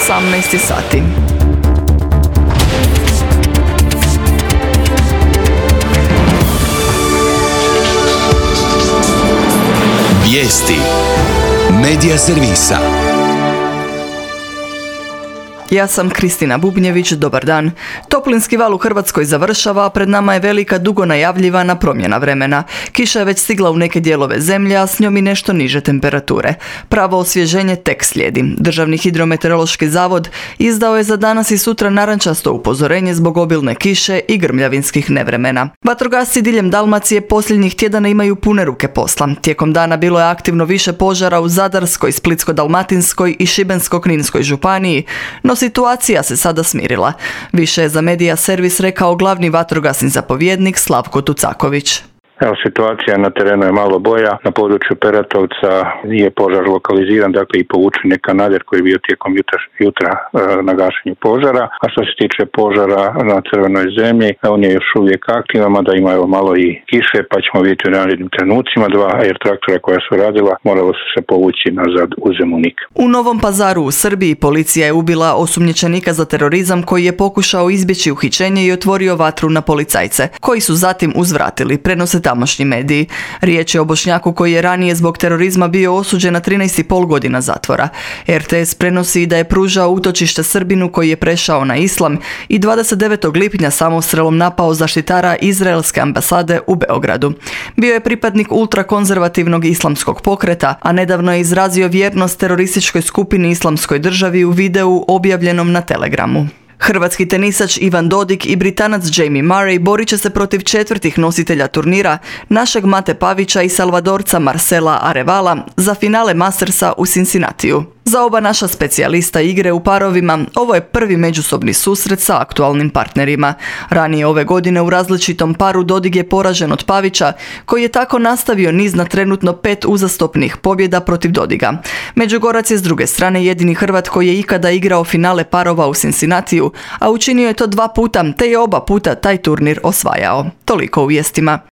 18 sati. Vijesti Medija servisa. Ja sam Kristina Bubnjević, dobar dan. Toplinski val u Hrvatskoj završava, a pred nama je velika dugo najavljivana promjena vremena. Kiša je već stigla u neke dijelove zemlje, a s njom i nešto niže temperature. Pravo osvježenje tek slijedi. Državni hidrometeorološki zavod izdao je za danas i sutra narančasto upozorenje zbog obilne kiše i grmljavinskih nevremena. Vatrogasci diljem Dalmacije posljednjih tjedana imaju pune ruke posla. Tijekom dana bilo je aktivno više požara u Zadarskoj, Splitsko-dalmatinskoj i Šibensko-kninskoj županiji, no situacija se sada smirila. Više je za Medija servis rekao glavni vatrogasni zapovjednik Slavko Tucaković. Evo, situacija na terenu je malo bolja. Na području Peratovca je požar lokaliziran, dakle i povučen je kanader koji je bio tijekom jutra na gašenju požara. A što se tiče požara na Crvenoj zemlji, on je još uvijek aktivan, mada ima malo i kiše, pa ćemo vidjeti u narednim trenucima. 2 air traktora koja su radila moralo su se povući nazad u Zemunik. U Novom Pazaru u Srbiji policija je ubila osumnjičenika za terorizam koji je pokušao izbjeći uhićenje i otvorio vatru na policajce, koji su zatim uzvratili, prenose tamošnji mediji. Riječ je o Bošnjaku koji je ranije zbog terorizma bio osuđen na 13,5 godina zatvora. RTS prenosi da je pružao utočište Srbinu koji je prešao na islam i 29. lipnja samostrelom napao zaštitara izraelske ambasade u Beogradu. Bio je pripadnik ultrakonzervativnog islamskog pokreta, a nedavno je izrazio vjernost terorističkoj skupini Islamskoj državi u videu objavljenom na Telegramu. Hrvatski tenisač Ivan Dodig i Britanac Jamie Murray borit će se protiv četvrtih nositelja turnira, našeg Mate Pavića i Salvadorca Marcela Arevala, za finale Mastersa u Cincinnatiju. Za oba naša specijalista igre u parovima ovo je prvi međusobni susret sa aktualnim partnerima. Ranije ove godine u različitom paru Dodig je poražen od Pavića, koji je tako nastavio niz na trenutno 5 uzastopnih pobjeda protiv Dodiga. Međugorac je s druge strane jedini Hrvat koji je ikada igrao finale parova u Cincinnatiju, a učinio je to 2 puta, te je oba puta taj turnir osvajao. Toliko u vijestima.